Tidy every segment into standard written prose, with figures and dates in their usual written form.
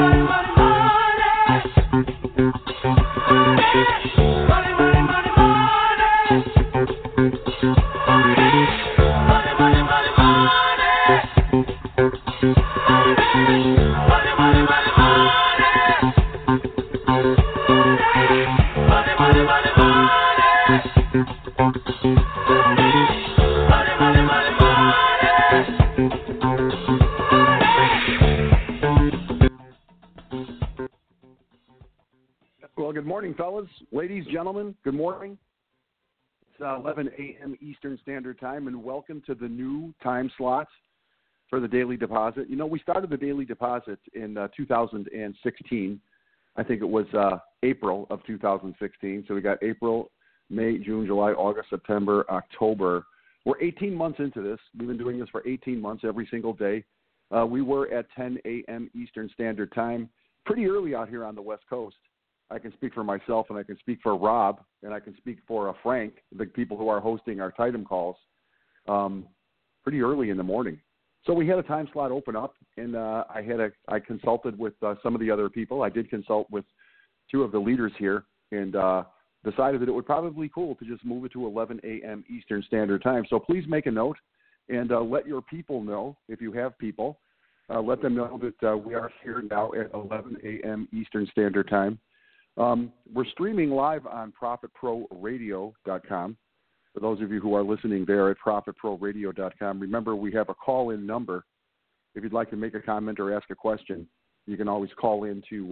Well, good morning, fellas. Ladies, gentlemen, good morning. It's 11 a.m. Eastern Standard Time, and welcome to the new time slots for the Daily Deposit. You know, we started the Daily Deposit in 2016. I think it was April of 2016. So we got April, May, June, July, August, September, October. We're 18 months into this. We've been doing this for 18 months every single day. We were at 10 a.m. Eastern Standard Time, pretty early out here on the West Coast. I can speak for myself, and I can speak for Rob, and I can speak for Frank, the people who are hosting our Titan calls, pretty early in the morning. So we had a time slot open up, and I consulted with some of the other people. I did consult with two of the leaders here, and decided that it would probably be cool to just move it to 11 a.m. Eastern Standard Time. So please make a note and let your people know, if you have people, let them know that we are here now at 11 a.m. Eastern Standard Time. We're streaming live on ProfitProRadio.com. For those of you who are listening there at ProfitProRadio.com, remember we have a call-in number. If you'd like to make a comment or ask a question, you can always call in to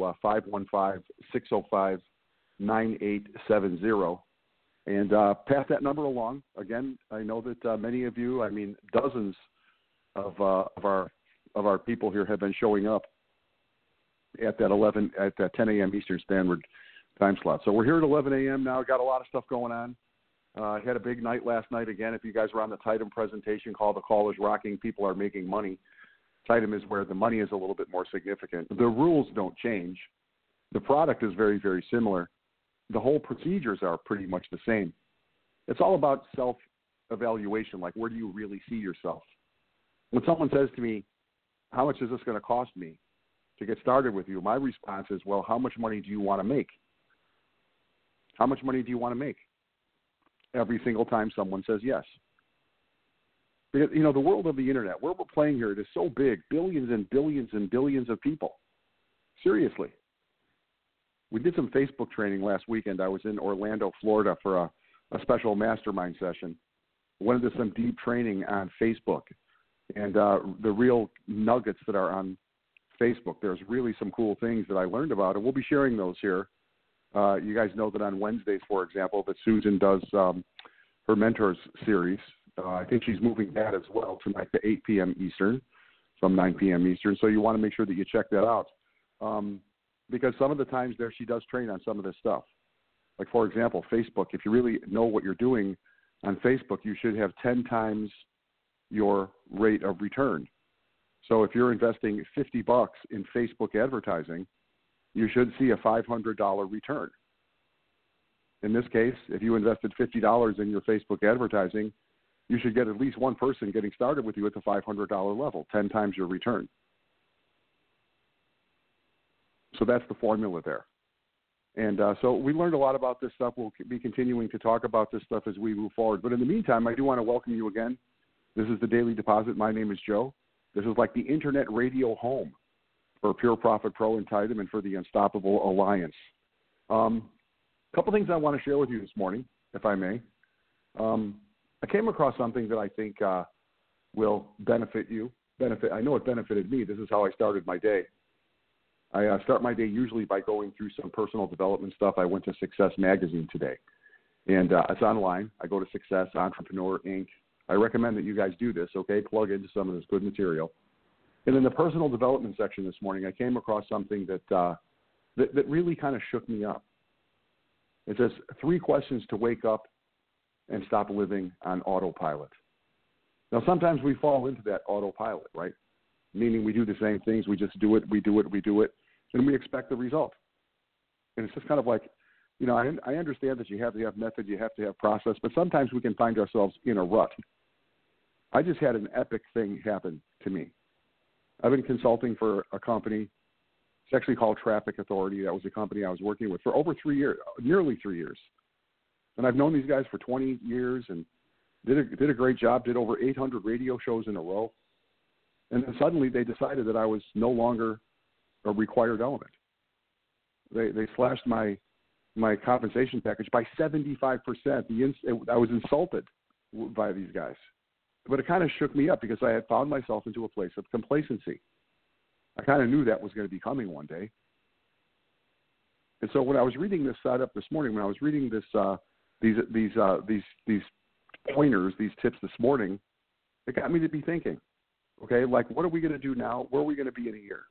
515-605-9870 and pass that number along. Again, I know that many of you, I mean dozens of our people here have been showing up at that 10 a.m. Eastern Standard Time slot. So we're here at 11 a.m. now. Got a lot of stuff going on. Had a big night last night. Again, if you guys were on the Titan presentation call, the call is rocking. People are making money. Titan is where the money is a little bit more significant. The rules don't change. The product is very, very similar. The whole procedures are pretty much the same. It's all about self-evaluation, like where do you really see yourself? When someone says to me, how much is this going to cost me to get started with you? My response is, well, how much money do you want to make? How much money do you want to make? Every single time someone says yes. Because, you know, the world of the internet, where we're playing here, it is so big, billions and billions and billions of people. Seriously. We did some Facebook training last weekend. I was in Orlando, Florida for a special mastermind session. Went into some deep training on Facebook and the real nuggets that are on Facebook. There's really some cool things that I learned about, and we'll be sharing those here. You guys know that on Wednesdays, for example, that Susan does her Mentors series. I think she's moving that as well tonight to 8 p.m. Eastern from 9 p.m. Eastern. So you want to make sure that you check that out. Because some of the times there she does train on some of this stuff. Like, for example, Facebook. If you really know what you're doing on Facebook, you should have 10 times your rate of return. So if you're investing $50 in Facebook advertising, you should see a $500 return. In this case, if you invested $50 in your Facebook advertising, you should get at least one person getting started with you at the $500 level, 10 times your return. So that's the formula there. And so we learned a lot about this stuff. We'll be continuing to talk about this stuff as we move forward. But in the meantime, I do want to welcome you again. This is the Daily Deposit. My name is Joe. This is like the internet radio home for Pure Profit Pro and Titan and for the Unstoppable Alliance. A couple things I want to share with you this morning, if I may. I came across something that I think will benefit you. I know it benefited me. This is how I started my day. I start my day usually by going through some personal development stuff. I went to Success Magazine today, and it's online. I go to Success Entrepreneur Inc. I recommend that you guys do this, okay? Plug into some of this good material. And in the personal development section this morning, I came across something that really kind of shook me up. It says 3 questions to wake up and stop living on autopilot. Now, sometimes we fall into that autopilot, right? Meaning we do the same things, we just do it, and we expect the result. And it's just kind of like, you know, I understand that you have to have method, you have to have process, but sometimes we can find ourselves in a rut. I just had an epic thing happen to me. I've been consulting for a company It's actually called Traffic Authority. That was a company I was working with for over 3 years, nearly 3 years. And I've known these guys for 20 years and did a great job, did over 800 radio shows in a row. And then suddenly they decided that I was no longer a required element. They slashed my compensation package by 75%. I was insulted by these guys. But it kind of shook me up because I had found myself into a place of complacency. I kind of knew that was going to be coming one day. And so when I was reading this setup this morning, when I was reading this these pointers, these tips this morning, it got me to be thinking, okay, like what are we going to do now? Where are we going to be in a year?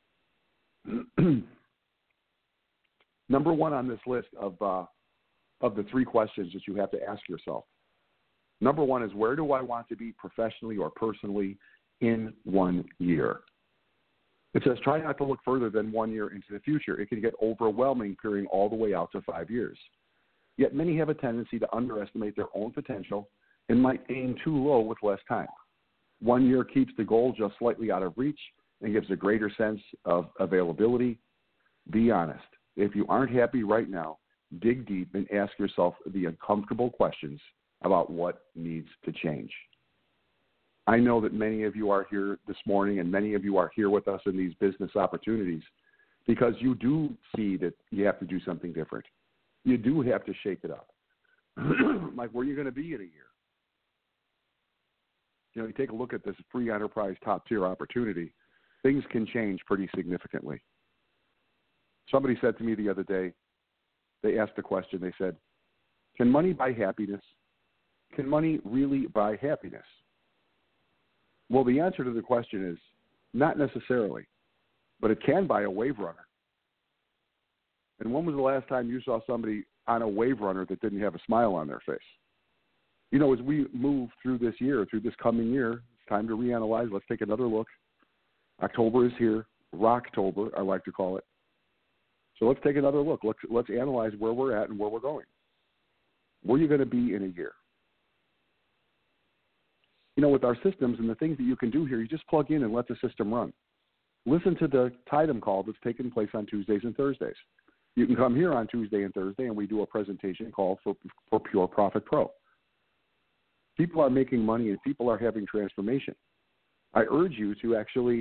Number one on this list of the 3 questions that you have to ask yourself. Number one is, where do I want to be professionally or personally in 1 year? It says try not to look further than 1 year into the future. It can get overwhelming peering all the way out to 5 years. Yet many have a tendency to underestimate their own potential and might aim too low with less time. 1 year keeps the goal just slightly out of reach and gives a greater sense of availability. Be honest. If you aren't happy right now, dig deep and ask yourself the uncomfortable questions about what needs to change. I know that many of you are here this morning and many of you are here with us in these business opportunities because you do see that you have to do something different. You do have to shake it up. Like, where are you going to be in a year? You know, you take a look at this free enterprise top-tier opportunity, things can change pretty significantly. Somebody said to me the other day, they asked a question, they said, can money buy happiness? Can money really buy happiness? Well, the answer to the question is not necessarily, but it can buy a wave runner. And when was the last time you saw somebody on a wave runner that didn't have a smile on their face? You know, as we move through this year, through this coming year, it's time to reanalyze. Let's take another look. October is here. Rocktober, I like to call it. So let's take another look. Let's analyze where we're at and where we're going. Where are you going to be in a year? You know, with our systems and the things that you can do here, you just plug in and let the system run. Listen to the TIDEM call that's taking place on Tuesdays and Thursdays. You can come here on Tuesday and Thursday, and we do a presentation call for Pure Profit Pro. People are making money, and people are having transformation. I urge you to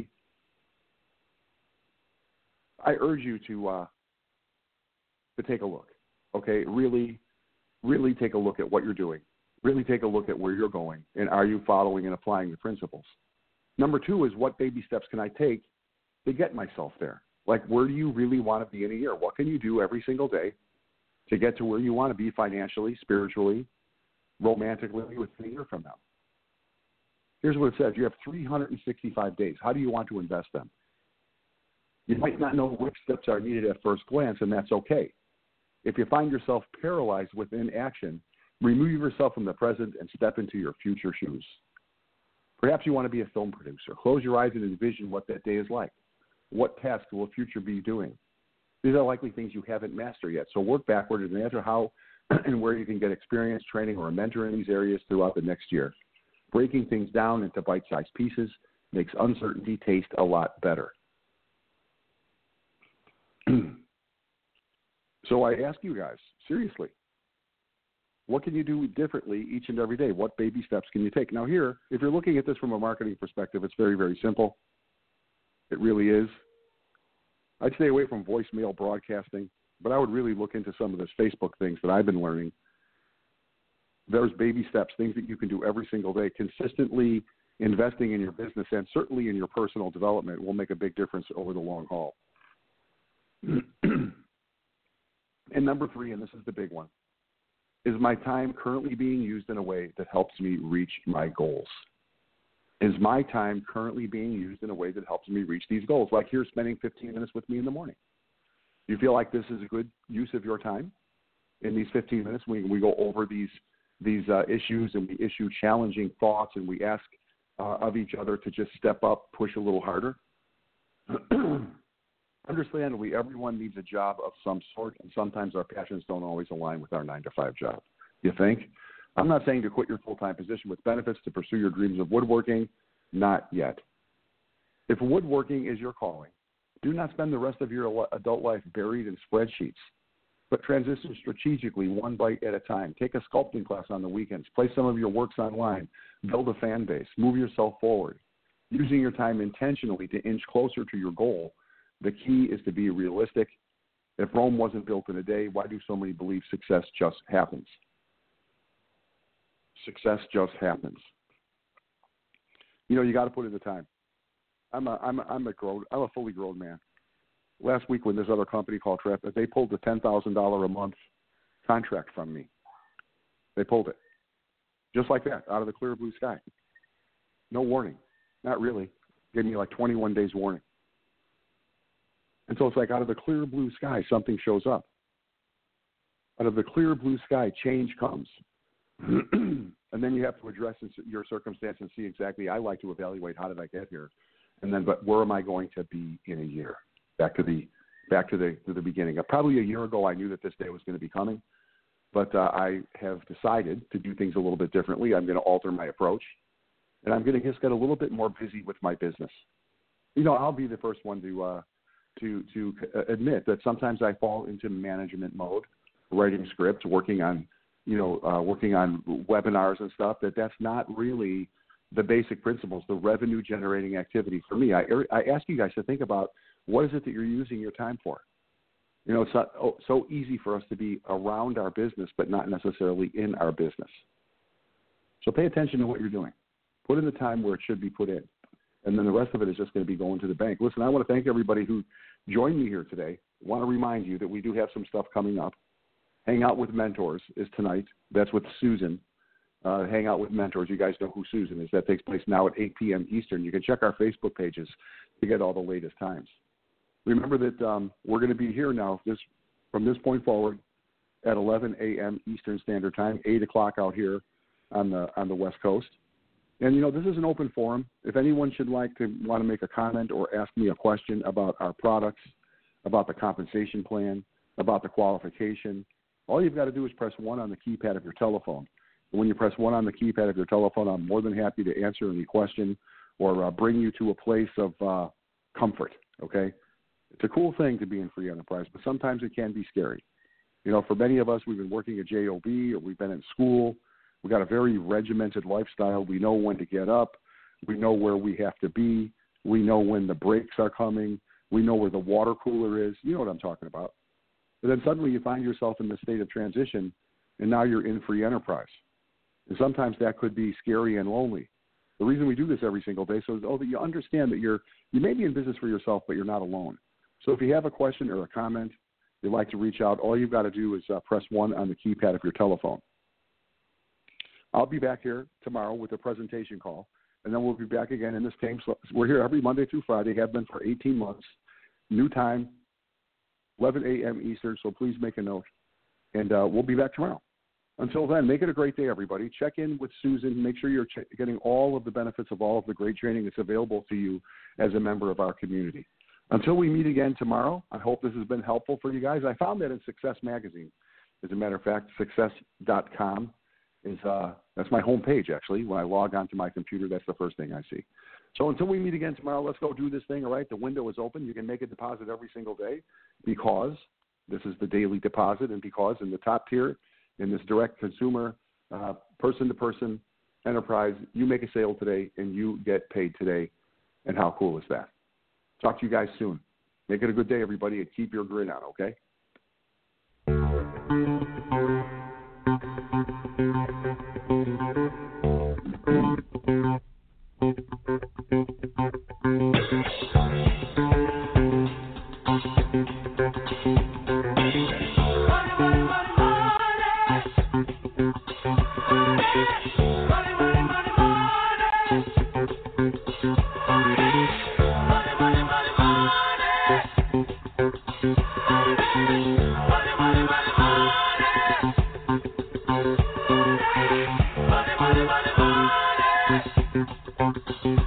take a look, okay? Really, really take a look at what you're doing. Really take a look at where you're going, and are you following and applying the principles? Number 2 is, what baby steps can I take to get myself there? Like, where do you really want to be in a year? What can you do every single day to get to where you want to be financially, spiritually, romantically within a year from now? Here's what it says. You have 365 days. How do you want to invest them? You might not know which steps are needed at first glance, and that's okay. If you find yourself paralyzed with inaction, remove yourself from the present and step into your future shoes. Perhaps you want to be a film producer. Close your eyes and envision what that day is like. What tasks will the future be doing? These are likely things you haven't mastered yet, so work backward and answer how and where you can get experience, training, or a mentor in these areas throughout the next year. Breaking things down into bite-sized pieces makes uncertainty taste a lot better. So I ask you guys, seriously, what can you do differently each and every day? What baby steps can you take? Now here, if you're looking at this from a marketing perspective, it's very, very simple. It really is. I'd stay away from voicemail broadcasting, but I would really look into some of this Facebook things that I've been learning. There's baby steps, things that you can do every single day. Consistently investing in your business and certainly in your personal development will make a big difference over the long haul. And number 3, and this is the big one, is my time currently being used in a way that helps me reach my goals? Is my time currently being used in a way that helps me reach these goals? Like here, spending 15 minutes with me in the morning. Do you feel like this is a good use of your time? In these 15 minutes, we go over these issues and we issue challenging thoughts and we ask of each other to just step up, push a little harder. Understandably, everyone needs a job of some sort, and sometimes our passions don't always align with our 9-to-5 job. You think? I'm not saying to quit your full-time position with benefits to pursue your dreams of woodworking. Not yet. If woodworking is your calling, Do not spend the rest of your adult life buried in spreadsheets, but transition strategically, one bite at a time. Take a sculpting class on the weekends. Play some of your works online. Build a fan base. Move yourself forward. Using your time intentionally to inch closer to your goal. The key is to be realistic. If Rome wasn't built in a day, why do so many believe success just happens? Success just happens. You got to put in the time. I'm a fully grown man. Last week when this other company called Trap, they pulled a $10,000 a month contract from me. They pulled it. Just like that, out of the clear blue sky. No warning. Not really. Gave me like 21 days warning. And so it's like out of the clear blue sky, something shows up. Out of the clear blue sky, change comes. And then you have to address your circumstance and see exactly, I like to evaluate how did I get here? And then, but where am I going to be in a year? Back to the beginning. Probably a year ago, I knew that this day was going to be coming, but I have decided to do things a little bit differently. I'm going to alter my approach, and I'm going to just get a little bit more busy with my business. I'll be the first one to admit that sometimes I fall into management mode, writing scripts, working on webinars and stuff. That's not really the basic principles, the revenue generating activity for me. I ask you guys to think about, what is it that you're using your time for? It's not so easy for us to be around our business, but not necessarily in our business. So pay attention to what you're doing. Put in the time where it should be put in. And then the rest of it is just going to be going to the bank. Listen, I want to thank everybody who joined me here today. I want to remind you that we do have some stuff coming up. Hang Out with Mentors is tonight. That's with Susan. Hang Out with Mentors. You guys know who Susan is. That takes place now at 8 p.m. Eastern. You can check our Facebook pages to get all the latest times. Remember that we're going to be here now from this point forward at 11 a.m. Eastern Standard Time, 8 o'clock out here on the West Coast. And, this is an open forum. If anyone should want to make a comment or ask me a question about our products, about the compensation plan, about the qualification, all you've got to do is press 1 on the keypad of your telephone. And when you press 1 on the keypad of your telephone, I'm more than happy to answer any question or bring you to a place of comfort, okay? It's a cool thing to be in free enterprise, but sometimes it can be scary. For many of us, we've been working at JOB or we've been in school. We've got a very regimented lifestyle. We know when to get up. We know where we have to be. We know when the breaks are coming. We know where the water cooler is. You know what I'm talking about. But then suddenly you find yourself in this state of transition, and now you're in free enterprise. And sometimes that could be scary and lonely. The reason we do this every single day so that you understand that you may be in business for yourself, but you're not alone. So if you have a question or a comment, you'd like to reach out, all you've got to do is press 1 on the keypad of your telephone. I'll be back here tomorrow with a presentation call, and then we'll be back again in this same. We're here every Monday through Friday, have been for 18 months. New time, 11 a.m. Eastern, so please make a note. And we'll be back tomorrow. Until then, make it a great day, everybody. Check in with Susan. Make sure you're getting all of the benefits of all of the great training that's available to you as a member of our community. Until we meet again tomorrow, I hope this has been helpful for you guys. I found that in Success Magazine. As a matter of fact, success.com is that's my homepage, actually. When I log onto my computer, that's the first thing I see. So until we meet again tomorrow, let's go do this thing, all right? The window is open. You can make a deposit every single day because this is the daily deposit and because in the top tier, in this direct consumer, person-to-person enterprise, you make a sale today and you get paid today. And how cool is that? Talk to you guys soon. Make it a good day, everybody, and keep your grin on, okay? Money, money, money, money.